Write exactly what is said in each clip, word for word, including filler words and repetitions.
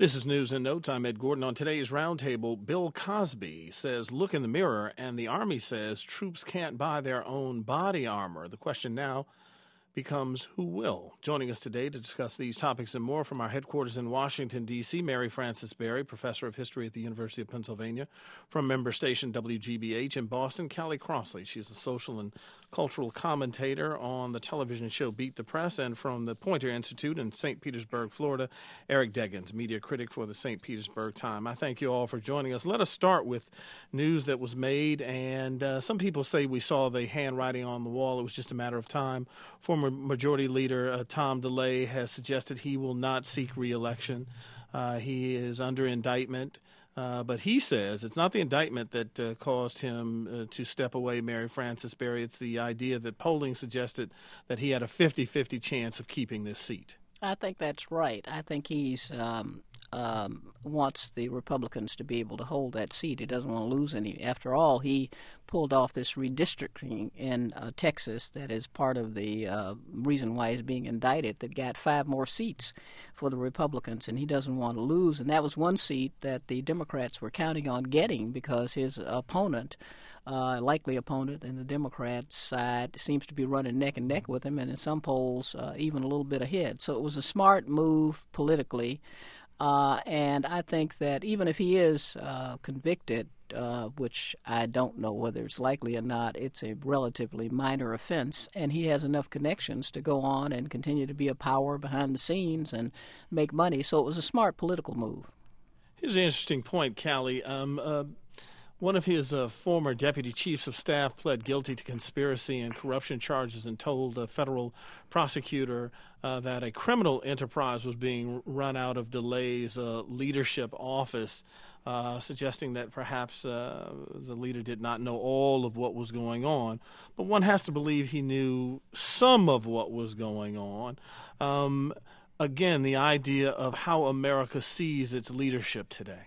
This is News in Notes. I'm Ed Gordon. On today's roundtable, Bill Cosby says, look in the mirror, and the Army says troops can't buy their own body armor. The question now becomes who will. Joining us today to discuss these topics and more from our headquarters in Washington, D C, Mary Frances Berry, professor of history at the University of Pennsylvania. From member station W G B H in Boston, Callie Crossley. She's a social and cultural commentator on the television show Beat the Press. And from the Poynter Institute in Saint Petersburg, Florida, Eric Deggans, media critic for the Saint Petersburg Times. I thank you all for joining us. Let us start with news that was made, and uh, some people say we saw the handwriting on the wall. It was just a matter of time. Former Majority Leader uh, Tom DeLay has suggested he will not seek re-election. Uh, he is under indictment. Uh, but he says it's not the indictment that uh, caused him uh, to step away, Mary Frances Berry. It's the idea that polling suggested that he had a fifty-fifty chance of keeping this seat. I think that's right. I think he's um, um, wants the Republicans to be able to hold that seat. He doesn't want to lose any. After all, he pulled off this redistricting in uh, Texas that is part of the uh, reason why he's being indicted, that got five more seats for the Republicans, and he doesn't want to lose. And that was one seat that the Democrats were counting on getting because his opponent, uh, likely opponent in the Democrat side, seems to be running neck and neck with him, and in some polls uh, even a little bit ahead. So it was a smart move politically. Uh, and I think that even if he is uh, convicted, uh, which I don't know whether it's likely or not, it's a relatively minor offense, and he has enough connections to go on and continue to be a power behind the scenes and make money. So it was a smart political move. Here's an interesting point, Callie. Um, uh, One of his uh, former deputy chiefs of staff pled guilty to conspiracy and corruption charges and told a federal prosecutor uh, that a criminal enterprise was being run out of DeLay's uh, leadership office, uh, suggesting that perhaps uh, the leader did not know all of what was going on. But one has to believe he knew some of what was going on. Um, again, the idea of how America sees its leadership today.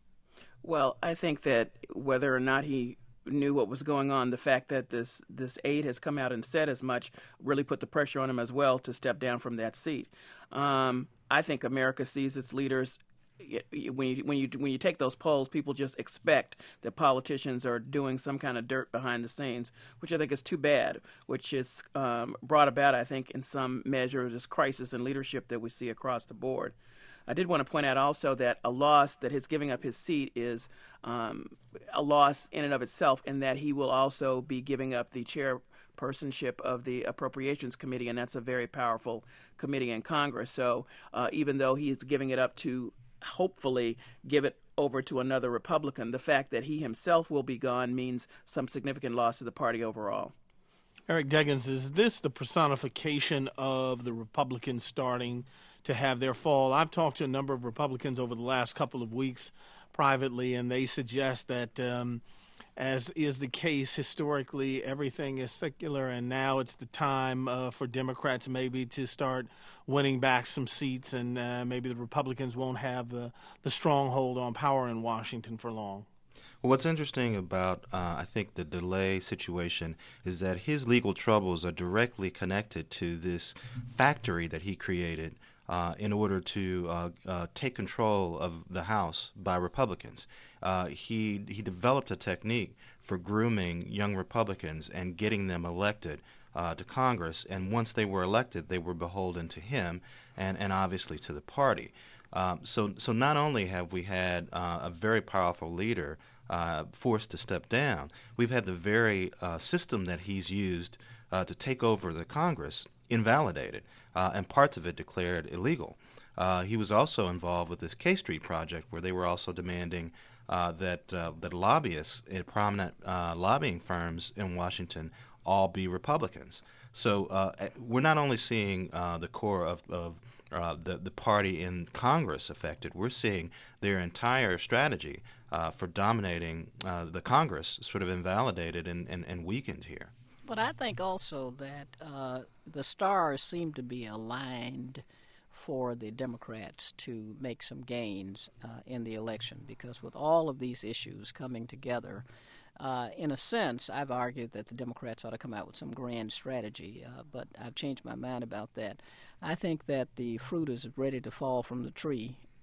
Well, I think that whether or not he knew what was going on, the fact that this this aide has come out and said as much really put the pressure on him as well to step down from that seat. Um, I think America sees its leaders. When you, when you when you take those polls, people just expect that politicians are doing some kind of dirt behind the scenes, which I think is too bad, which is um, brought about, I think, in some measure, this crisis in leadership that we see across the board. I did want to point out also that a loss, that his giving up his seat is um, a loss in and of itself, in that he will also be giving up the chairpersonship of the Appropriations Committee, and that's a very powerful committee in Congress. So uh, even though he is giving it up to hopefully give it over to another Republican, the fact that he himself will be gone means some significant loss to the party overall. Eric Deggans, is this the personification of the Republicans starting to have their fall? I've talked to a number of Republicans over the last couple of weeks privately, and they suggest that, um, as is the case historically, everything is secular, and now it's the time uh, for Democrats maybe to start winning back some seats, and uh, maybe the Republicans won't have the, the stronghold on power in Washington for long. Well, what's interesting about, uh, I think, the DeLay situation is that his legal troubles are directly connected to this factory that he created uh, in order to uh, uh, take control of the House by Republicans. Uh, he he developed a technique for grooming young Republicans and getting them elected uh, to Congress, and once they were elected, they were beholden to him and, and obviously to the party. Um, so, so not only have we had uh, a very powerful leader Uh, forced to step down, we've had the very uh, system that he's used uh, to take over the Congress invalidated, uh, and parts of it declared illegal. Uh, he was also involved with this K Street project, where they were also demanding uh, that uh, that lobbyists in prominent uh, lobbying firms in Washington all be Republicans. So uh, we're not only seeing uh, the core of, of uh, the, the party in Congress affected, we're seeing their entire strategy uh, for dominating uh, the Congress sort of invalidated and, and, and weakened here. But I think also that uh, the stars seem to be aligned for the Democrats to make some gains uh, in the election, because with all of these issues coming together, Uh, in a sense, I've argued that the Democrats ought to come out with some grand strategy, uh, but I've changed my mind about that. I think that the fruit is ready to fall from the tree,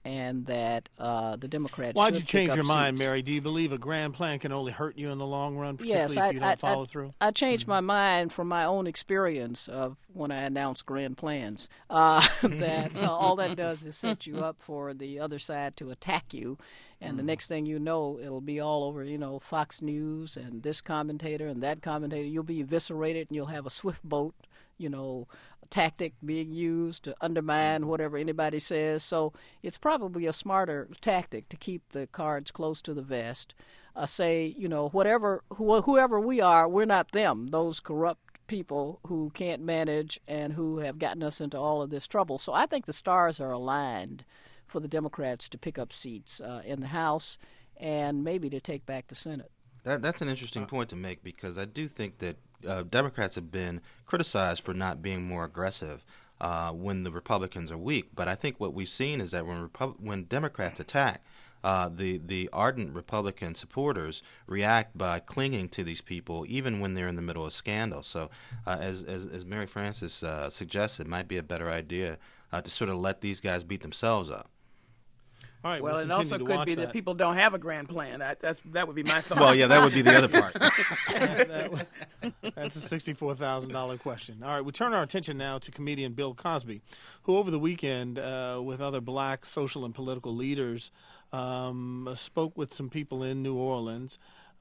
and that uh, the Democrats. Why'd should you change pick your up mind, seats. Mary? Do you believe a grand plan can only hurt you in the long run, particularly Yes, if I, you don't I, follow I, through? I changed mm-hmm. my mind from my own experience of when I announced grand plans. Uh, that uh, all that does is set you up for the other side to attack you, and mm. the next thing you know, it'll be all over, you know, Fox News and this commentator and that commentator. You'll be eviscerated, and you'll have a swift boat, you know, tactic being used to undermine whatever anybody says. So it's probably a smarter tactic to keep the cards close to the vest. Uh, say, you know, whatever, wh- whoever we are, we're not them, those corrupt people who can't manage and who have gotten us into all of this trouble. So I think the stars are aligned for the Democrats to pick up seats uh, in the House and maybe to take back the Senate. That, that's an interesting point to make, because I do think that uh, Democrats have been criticized for not being more aggressive uh, when the Republicans are weak. But I think what we've seen is that when Repu- when Democrats attack, uh, the the ardent Republican supporters react by clinging to these people, even when they're in the middle of scandal. So, uh, as, as as Mary Frances uh, suggested, it might be a better idea uh, to sort of let these guys beat themselves up. All right, well, we'll it also could be that. that people don't have a grand plan. That, that's, that would be my thought. Well, yeah, that would be the other part. that, that, that's a sixty-four thousand dollars question. All right, we turn our attention now to comedian Bill Cosby, who over the weekend, uh, with other black social and political leaders, um, spoke with some people in New Orleans.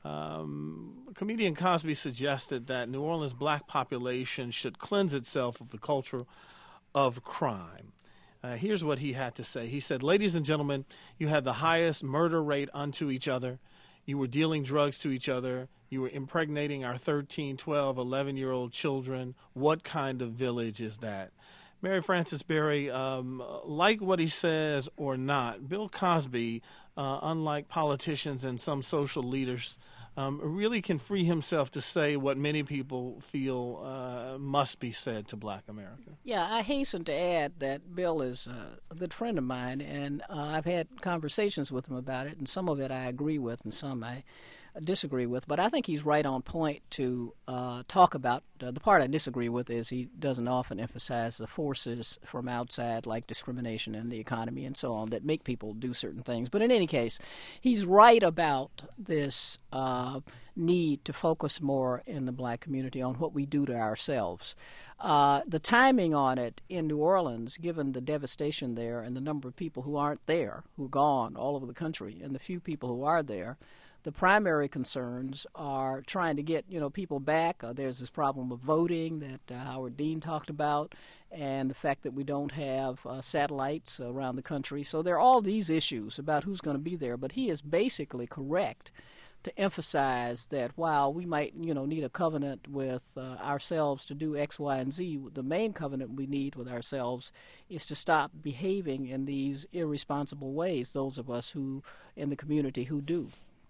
Um, comedian Cosby suggested that New Orleans' black population should cleanse itself of the culture of crime. Uh, here's what he had to say. He said, "Ladies and gentlemen, you had the highest murder rate unto each other. You were dealing drugs to each other. You were impregnating our thirteen, twelve, eleven-year-old children. What kind of village is that?" Mary Frances Berry, um, like what he says or not, Bill Cosby, uh, unlike politicians and some social leaders, um, really can free himself to say what many people feel uh, must be said to black America. Yeah, I hasten to add that Bill is uh, a good friend of mine, and uh, I've had conversations with him about it, and some of it I agree with and some I disagree with, but I think he's right on point to uh, talk about. Uh, the part I disagree with is he doesn't often emphasize the forces from outside, like discrimination and the economy and so on, that make people do certain things. But in any case, he's right about this uh, need to focus more in the black community on what we do to ourselves. Uh, the timing on it in New Orleans, given the devastation there and the number of people who aren't there, who are gone all over the country, and the few people who are there, the primary concerns are trying to get, you know, people back. Uh, there's this problem of voting that uh, Howard Dean talked about, and the fact that we don't have uh, satellites around the country. So there are all these issues about who's going to be there. But he is basically correct to emphasize that while we might, you know, need a covenant with uh, ourselves to do X, Y, and Z, the main covenant we need with ourselves is to stop behaving in these irresponsible ways, those of us who in the community who do.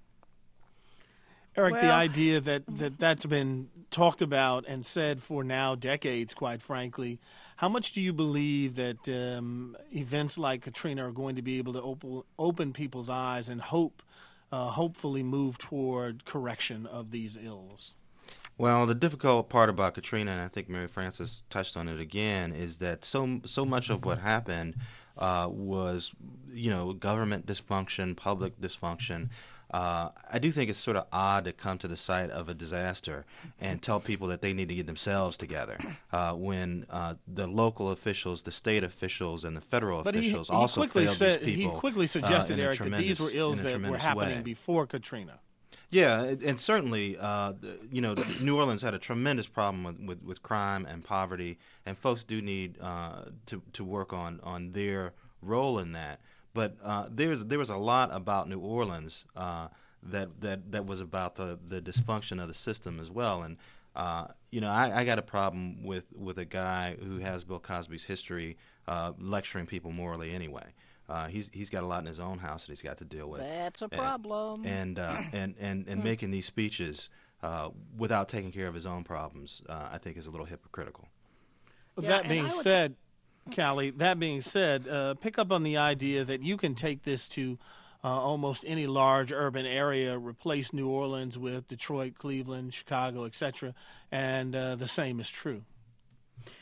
Eric, well, the idea that, that that's been talked about and said for now decades, quite frankly, how much do you believe that um, events like Katrina are going to be able to open, open people's eyes and hope, uh, hopefully move toward correction of these ills? Well, the difficult part about Katrina, and I think Mary Frances touched on it again, is that so so much of what happened uh, was, you know, government dysfunction, public dysfunction. Uh, I do think it's sort of odd to come to the site of a disaster and tell people that they need to get themselves together uh, when uh, the local officials, the state officials, and the federal but officials he, he also quickly failed said, these people. He quickly suggested, uh, Eric, that these were ills that were happening way. before Katrina. Yeah, and certainly, uh, you know, New Orleans had a tremendous problem with, with, with crime and poverty, and folks do need uh, to to work on, on their role in that. But uh, there's there was a lot about New Orleans uh, that that that was about the, the dysfunction of the system as well. And uh, you know, I, I got a problem with, with a guy who has Bill Cosby's history uh, lecturing people morally anyway. Uh, he's he's got a lot in his own house that he's got to deal with. That's a problem. And and uh, and, and, and making these speeches uh, without taking care of his own problems, uh, I think, is a little hypocritical. Well, Yeah, that being said, Callie, that being said, uh, pick up on the idea that you can take this to uh, almost any large urban area, replace New Orleans with Detroit, Cleveland, Chicago, et cetera, and uh, the same is true.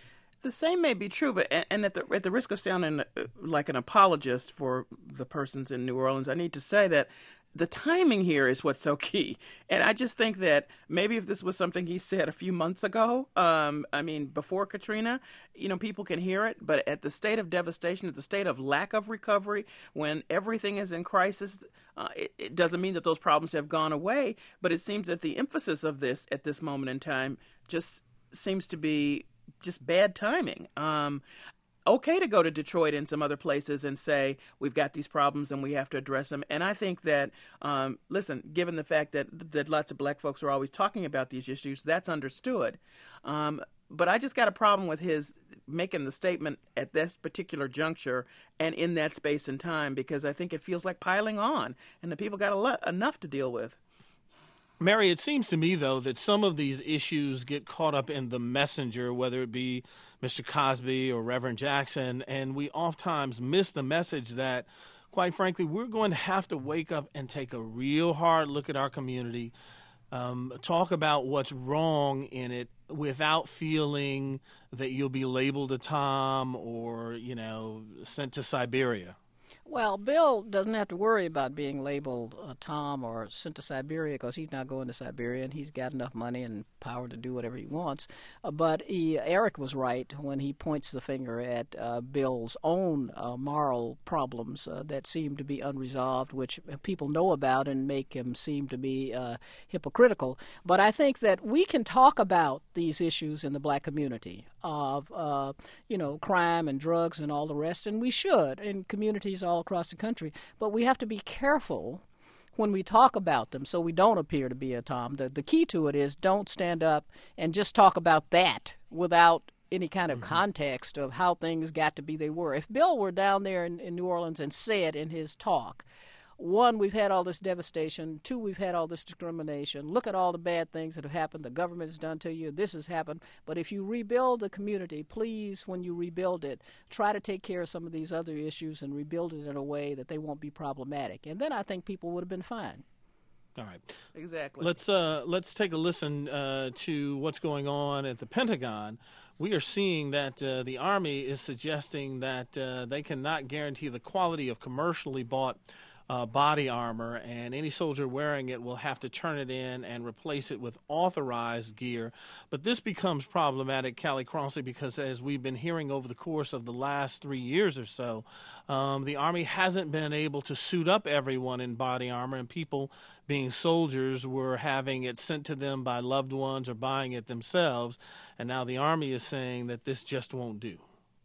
The same may be true, but and, and at the at the risk of sounding uh, like an apologist for the persons in New Orleans, I need to say that the timing here is what's so key. And I just think that maybe if this was something he said a few months ago, um, I mean, before Katrina, you know, people can hear it. But at the state of devastation, at the state of lack of recovery, when everything is in crisis, uh, it, it doesn't mean that those problems have gone away. But it seems that the emphasis of this at this moment in time just seems to be just bad timing. Um, okay to go to Detroit and some other places and say, we've got these problems and we have to address them. And I think that, um, listen, given the fact that, that lots of black folks are always talking about these issues, that's understood. Um, but I just got a problem with his making the statement at this particular juncture and in that space and time, because I think it feels like piling on and the people got a lot, enough to deal with. Mary, it seems to me, though, that some of these issues get caught up in the messenger, whether it be Mister Cosby or Reverend Jackson, and we oftentimes miss the message that, quite frankly, we're going to have to wake up and take a real hard look at our community, um, talk about what's wrong in it without feeling that you'll be labeled a Tom or, you know, sent to Siberia. Well, Bill doesn't have to worry about being labeled a Tom or sent to Siberia because he's not going to Siberia and he's got enough money and power to do whatever he wants. Uh, but he, Eric was right when he points the finger at uh, Bill's own uh, moral problems uh, that seem to be unresolved, which people know about and make him seem to be uh, hypocritical. But I think that we can talk about these issues in the black community of, uh, you know, crime and drugs and all the rest, and we should in communities all across the country. But we have to be careful when we talk about them so we don't appear to be a Tom. The, the key to it is don't stand up and just talk about that without any kind of mm-hmm. context of how things got to be they were. If Bill were down there in, in New Orleans and said in his talk, one, we've had all this devastation. Two, we've had all this discrimination. Look at all the bad things that have happened. The government has done to you. This has happened. But if you rebuild the community, please, when you rebuild it, try to take care of some of these other issues and rebuild it in a way that they won't be problematic. And then I think people would have been fine. All right. Exactly. Let's uh, let's take a listen uh, to what's going on at the Pentagon. We are seeing that uh, the Army is suggesting that uh, they cannot guarantee the quality of commercially bought Uh, body armor, and any soldier wearing it will have to turn it in and replace it with authorized gear. But this becomes problematic, Callie Crossley, because as we've been hearing over the course of the last three years or so, um, the Army hasn't been able to suit up everyone in body armor, and people being soldiers were having it sent to them by loved ones or buying it themselves, and now the Army is saying that this just won't do.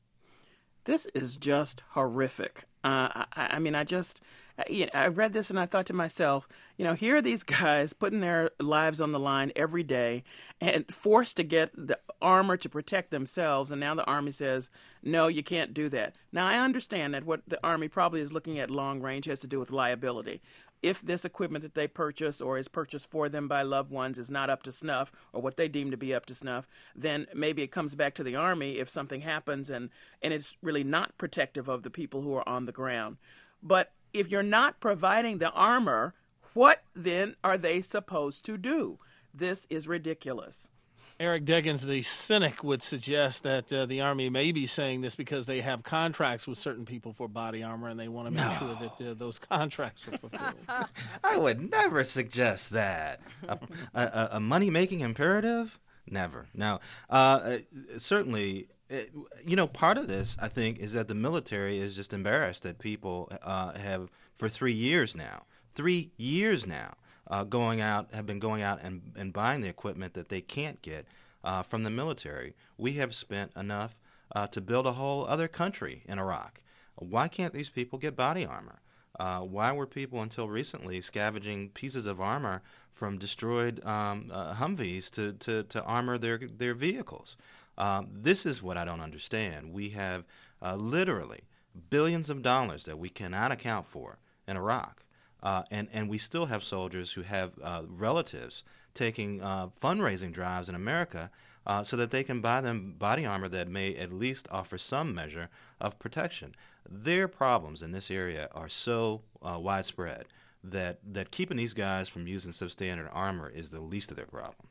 This is just horrific. Uh, I, I mean, I just, you know, I read this and I thought to myself, you know, here are these guys putting their lives on the line every day and forced to get the armor to protect themselves. And now the Army says, no, you can't do that. Now, I understand that what the Army probably is looking at long range has to do with liability. If this equipment that they purchase or is purchased for them by loved ones is not up to snuff or what they deem to be up to snuff, then maybe it comes back to the Army if something happens and, and it's really not protective of the people who are on the ground. But if you're not providing the armor, what then are they supposed to do? This is ridiculous. Eric Deggans, the cynic, would suggest that uh, the Army may be saying this because they have contracts with certain people for body armor, and they want to make no. sure that uh, those contracts are fulfilled. I would never suggest that. A, a, a money-making imperative? Never. Now, uh, certainly, it, you know, part of this, I think, is that the military is just embarrassed that people uh, have, for three years now, three years now, Uh, going out, have been going out and, and buying the equipment that they can't get uh, from the military. We have spent enough uh, to build a whole other country in Iraq. Why can't these people get body armor? Uh, why were people until recently scavenging pieces of armor from destroyed um, uh, Humvees to, to, to armor their, their vehicles? Um, this is what I don't understand. We have uh, literally billions of dollars that we cannot account for in Iraq. Uh, and, and we still have soldiers who have uh, relatives taking uh, fundraising drives in America uh, so that they can buy them body armor that may at least offer some measure of protection. Their problems in this area are so uh, widespread that, that keeping these guys from using substandard armor is the least of their problems.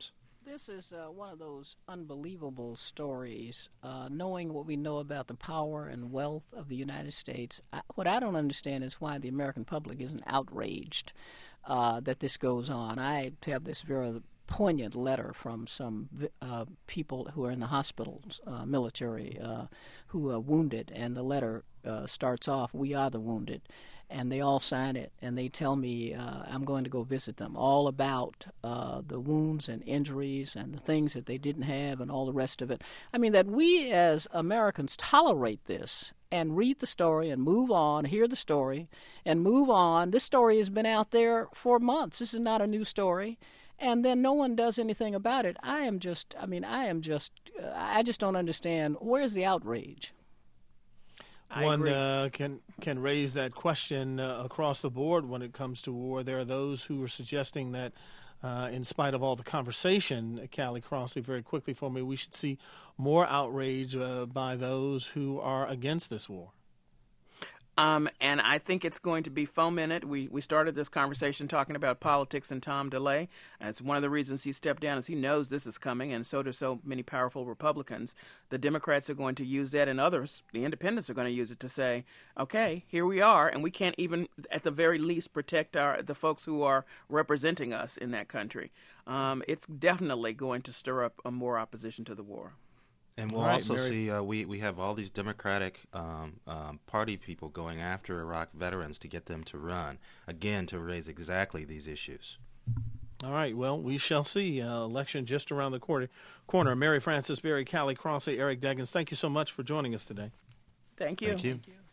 This is uh, one of those unbelievable stories. Uh, knowing what we know about the power and wealth of the United States, I, what I don't understand is why the American public isn't outraged uh, that this goes on. I have this very poignant letter from some uh, people who are in the hospitals, uh, military, uh, who are wounded, and the letter uh, starts off, "We are the wounded." And they all sign it, and they tell me uh, I'm going to go visit them, all about uh, the wounds and injuries and the things that they didn't have and all the rest of it. I mean, that we as Americans tolerate this and read the story and move on, hear the story, and move on. This story has been out there for months. This is not a new story. And then no one does anything about it. I am just, I mean, I am just, uh, I just don't understand. Where's the outrage? One uh, can can raise that question uh, across the board when it comes to war. There are those who are suggesting that, uh, in spite of all the conversation, Callie Crossley, very quickly for me, we should see more outrage uh, by those who are against this war. Um, and I think it's going to be fomented. We we started this conversation talking about politics and Tom DeLay. And it's one of the reasons he stepped down is he knows this is coming, and so do so many powerful Republicans. The Democrats are going to use that, and others, the independents, are going to use it to say, okay, here we are, and we can't even, at the very least, protect our the folks who are representing us in that country. Um, it's definitely going to stir up a more opposition to the war. And we'll right, also Mary. see uh, we we have all these Democratic um, um, Party people going after Iraq veterans to get them to run again to raise exactly these issues. All right. Well, we shall see. Uh, election just around the corner. Corner. Mary Frances Berry, Callie Crossley, Eric Deggans. Thank you so much for joining us today. Thank you. Thank you. Thank you.